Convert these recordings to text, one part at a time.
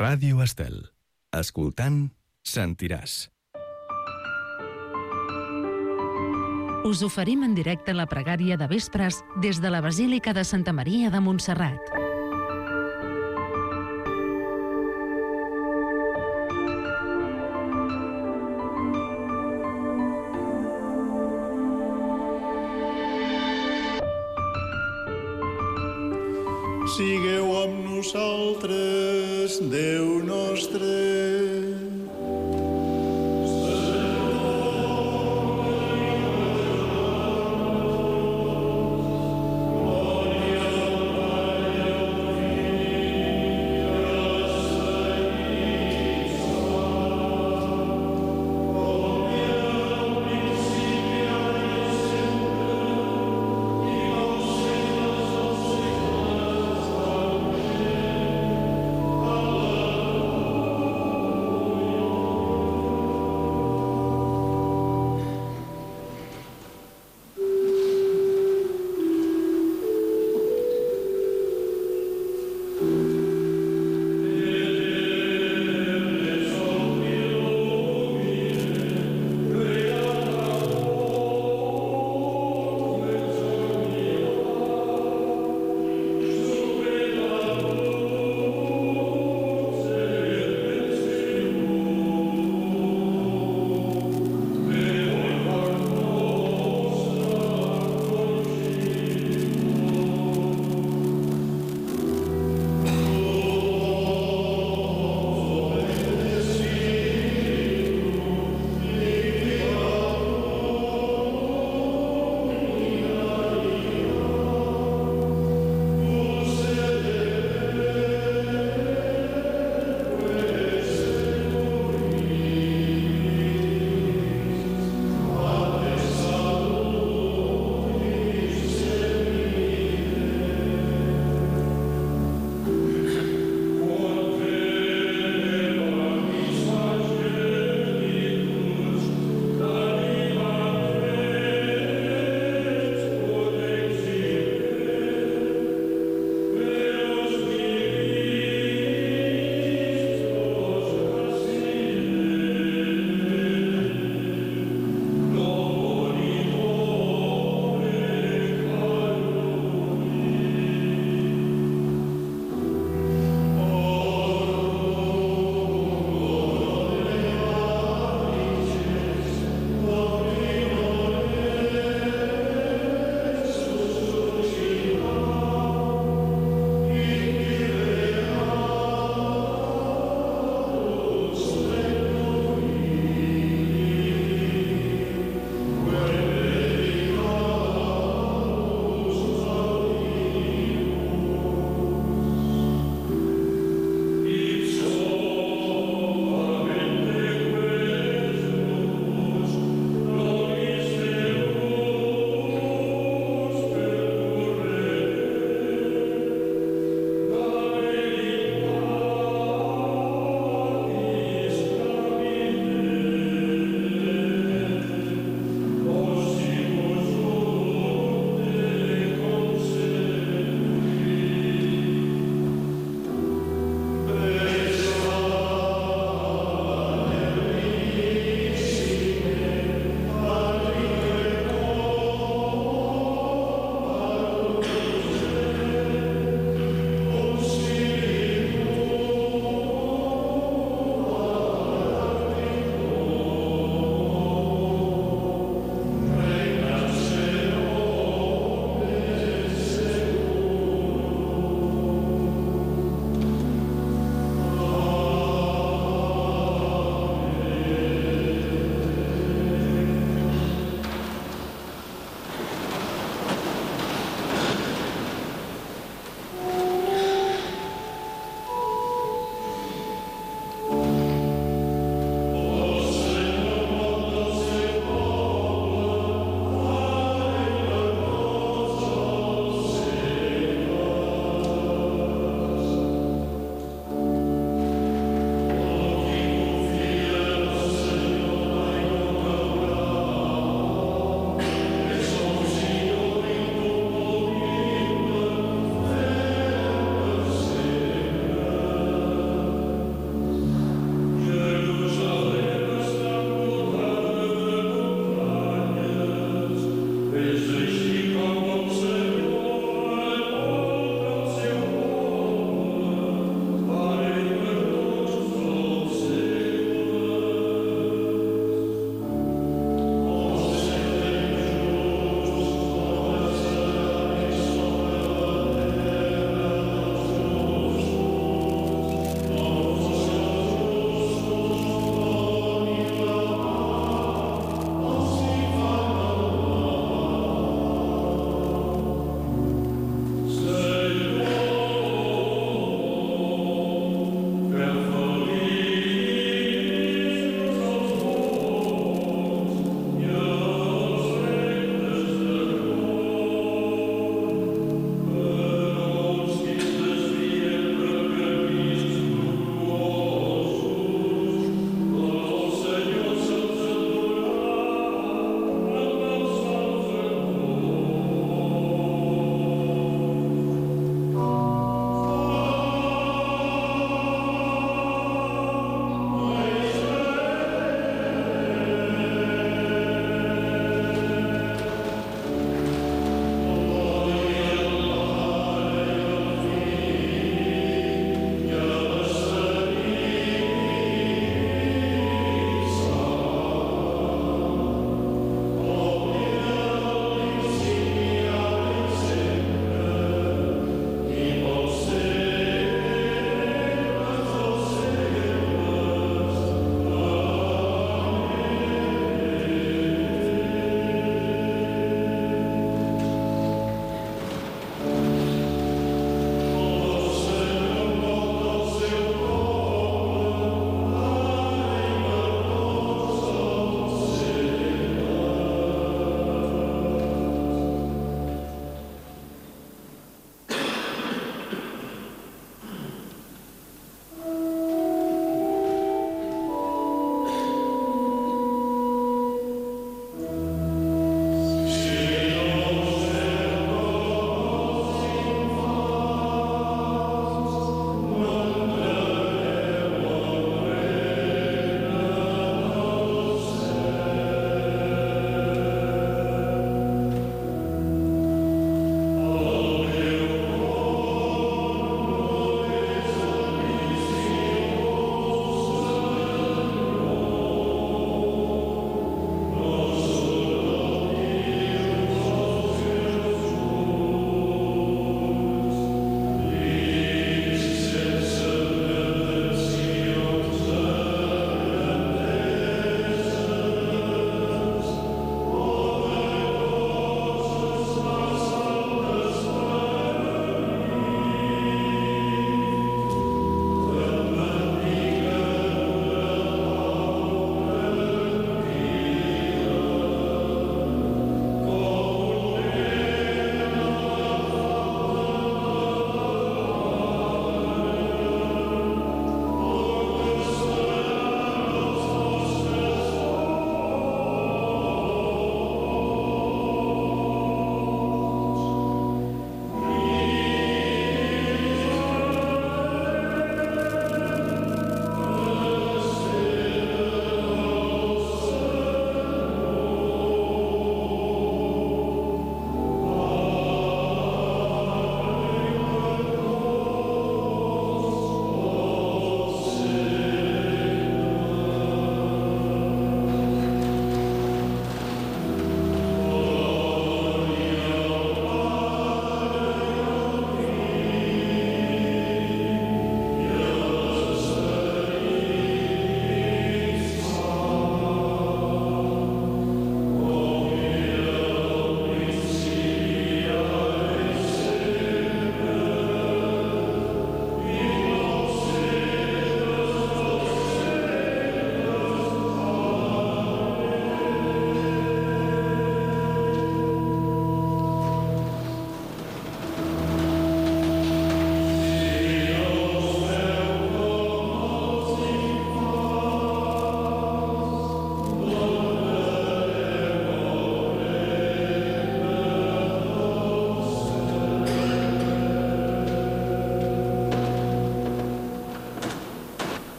Ràdio Estel. Escoltant, sentiràs. Us oferim en directe la pregària de vespres des de la Basílica de Santa Maria de Montserrat. Sigueu amb nosaltres, Déu nostre.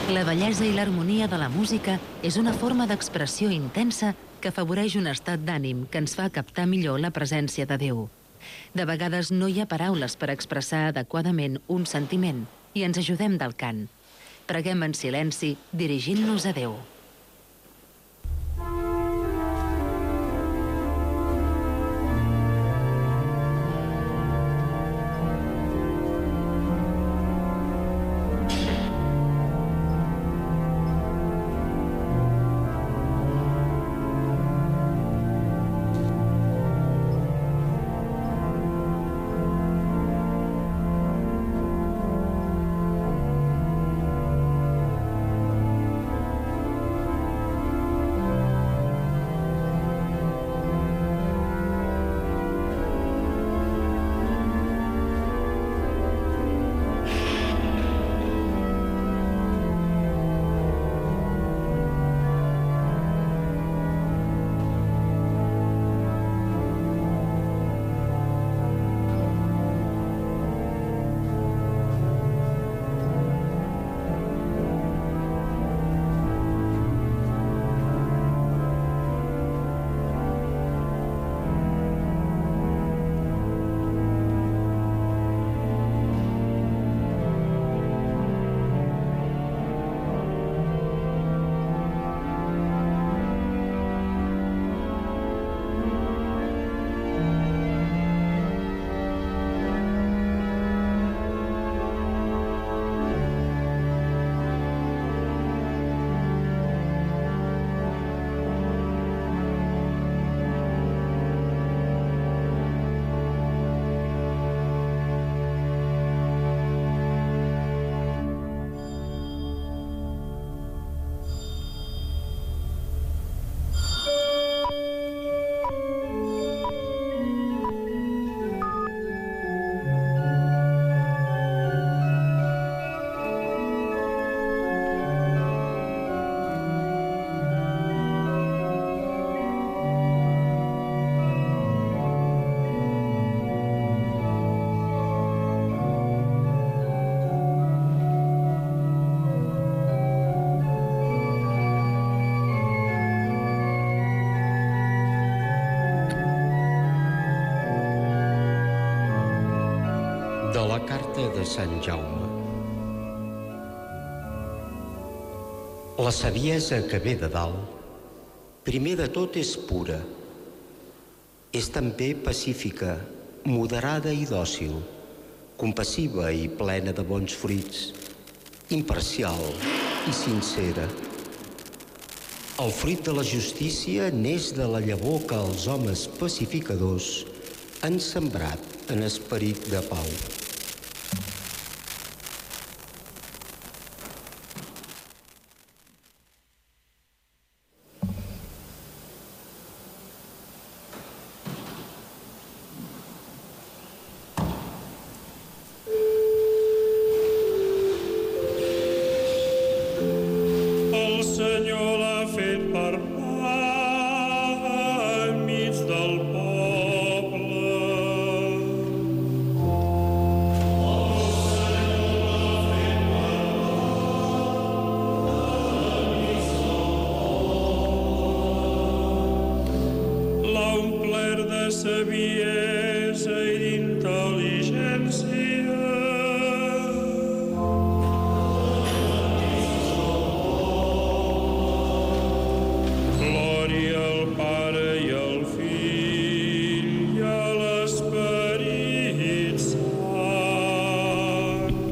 La bellesa i l'harmonia de la música és una forma d'expressió intensa que afavoreix un estat d'ànim que ens fa captar millor la presència de Déu. De vegades no hi ha paraules per expressar adequadament un sentiment i ens ajudem del cant. Preguem en silenci, dirigint-nos a Déu. De la carta de Sant Jaume. La saviesa que ve de dalt, primer de tot és pura. És també pacífica, moderada i dòcil, compassiva i plena de bons fruits, imparcial i sincera. El fruit de la justícia neix de la llavor que els homes pacificadors han sembrat en esperit de pau. Saviesa i d'intel·ligència. Glòria al Pare i al Fill i a l'Esperit Sant.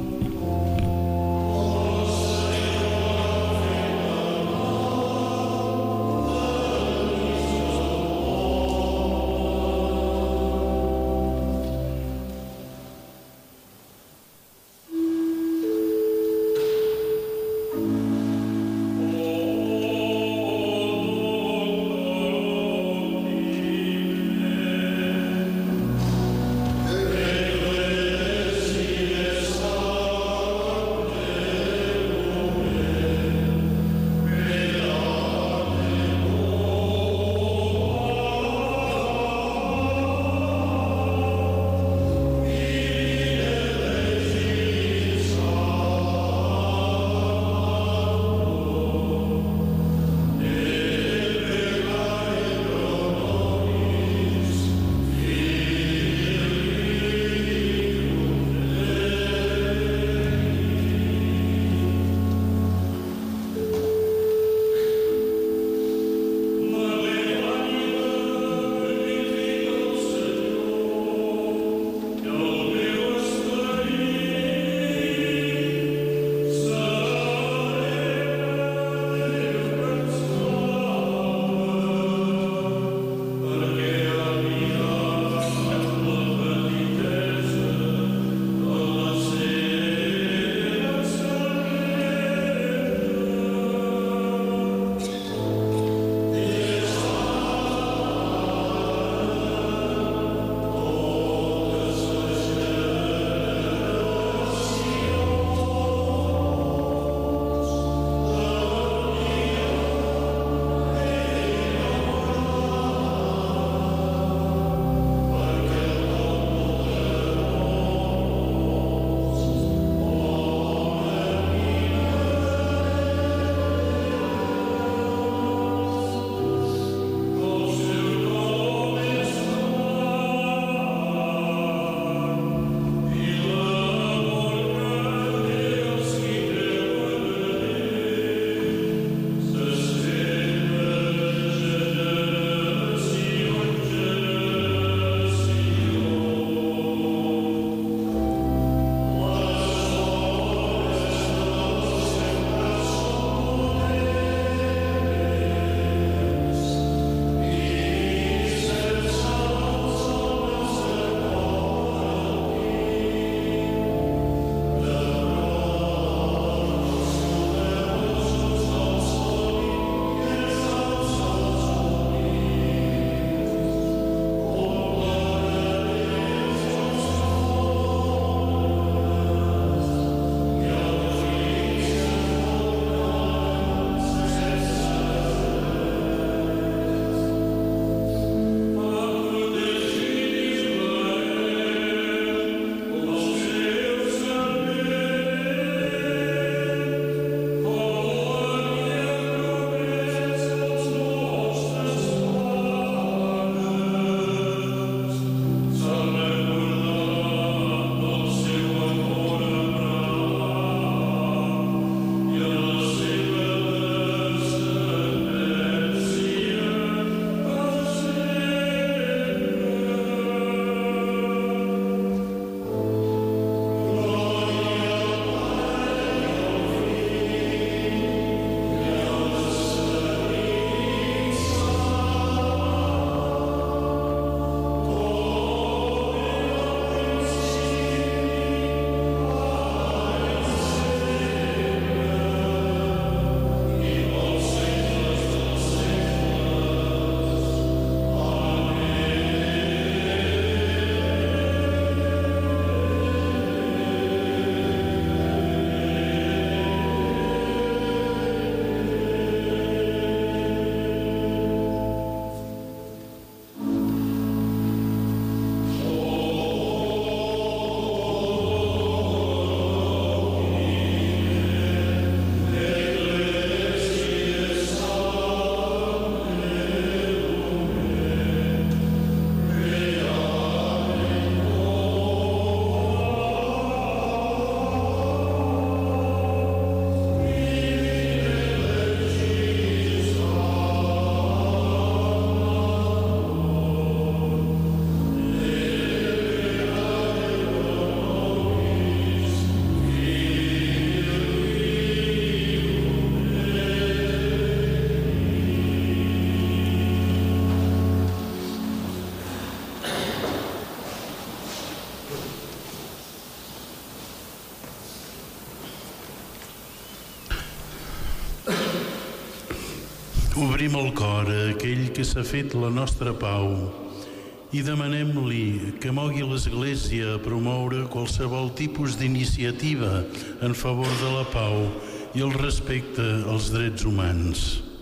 Obrim el cor a aquell que s'ha fet la nostra pau i demanem-li que mogui l'Església a promoure qualsevol tipus d'iniciativa en favor de la pau i el respecte als drets humans.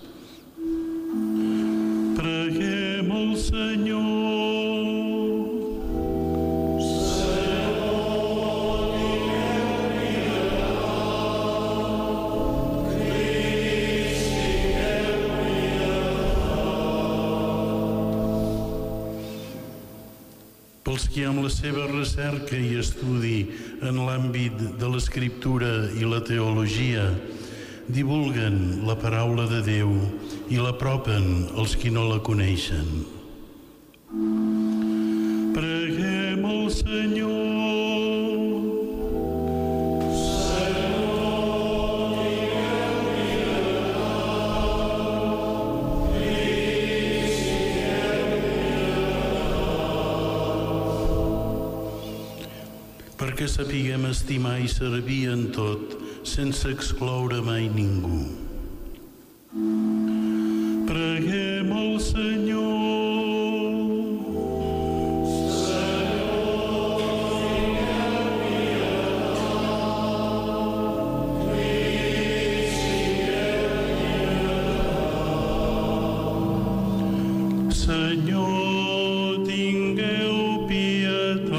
Preguem al Senyor. Pels qui amb la seva recerca i estudi en l'àmbit de l'escriptura i la teologia divulguen la paraula de Déu i l'apropen als qui no la coneixen. Preguem al Senyor. Perquè sapiguem estimar i servir en tot, sense excloure mai ningú. Preguem al Senyor. Senyor, tingueu pietat.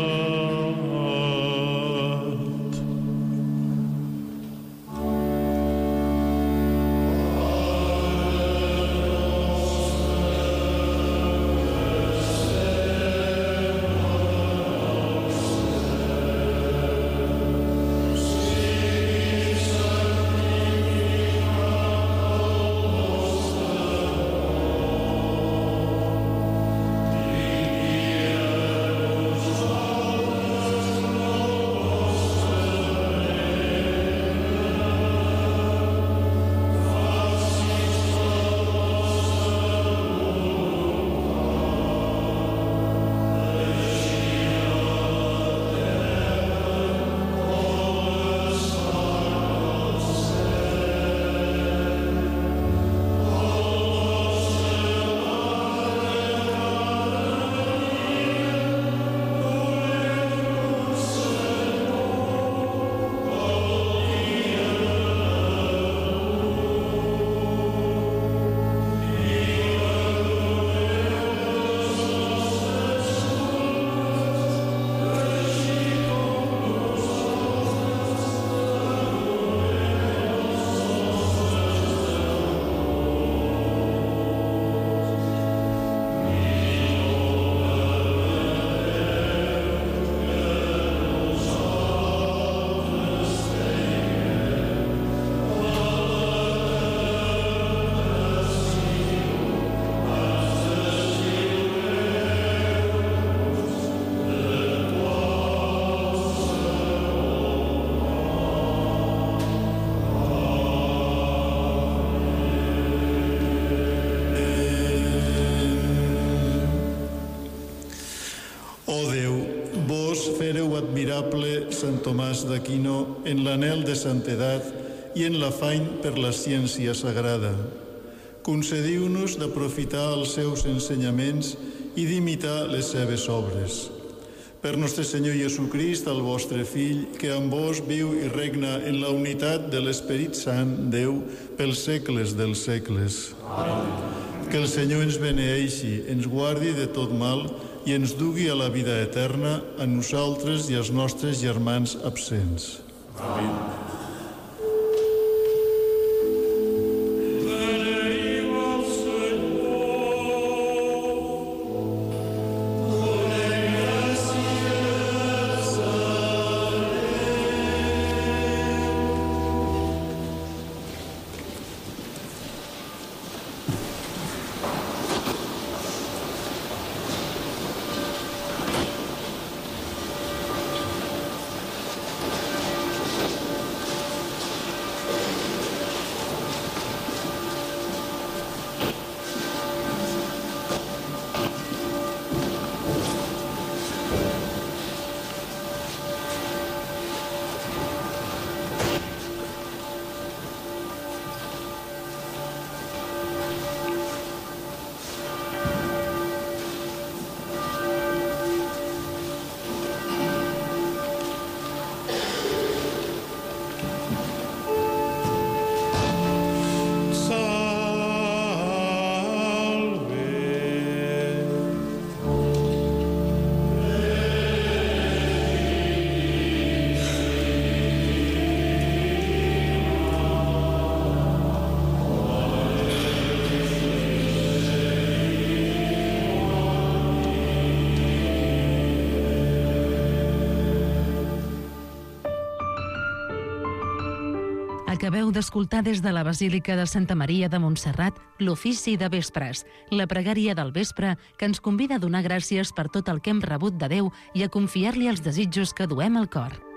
Admirable Sant Tomàs d'Aquino en l'anhel de santedat i en l'afany per la ciència sagrada. Concediu-nos d'aprofitar els seus ensenyaments i d'imitar les seves obres. Per nostre Senyor Jesucrist, el vostre Fill, que amb vos viu i regna en la unitat de l'Esperit Sant, Déu, pels segles dels segles. Amén. Que el Senyor ens beneeixi, ens guardi de tot mal i ens dugui a la vida eterna a nosaltres i als nostres germans absents. Amén. Acabeu d'escoltar des de la Basílica de Santa Maria de Montserrat l'ofici de vespres, la pregària del vespre que ens convida a donar gràcies per tot el que hem rebut de Déu i a confiar-li els desitjos que duem al cor.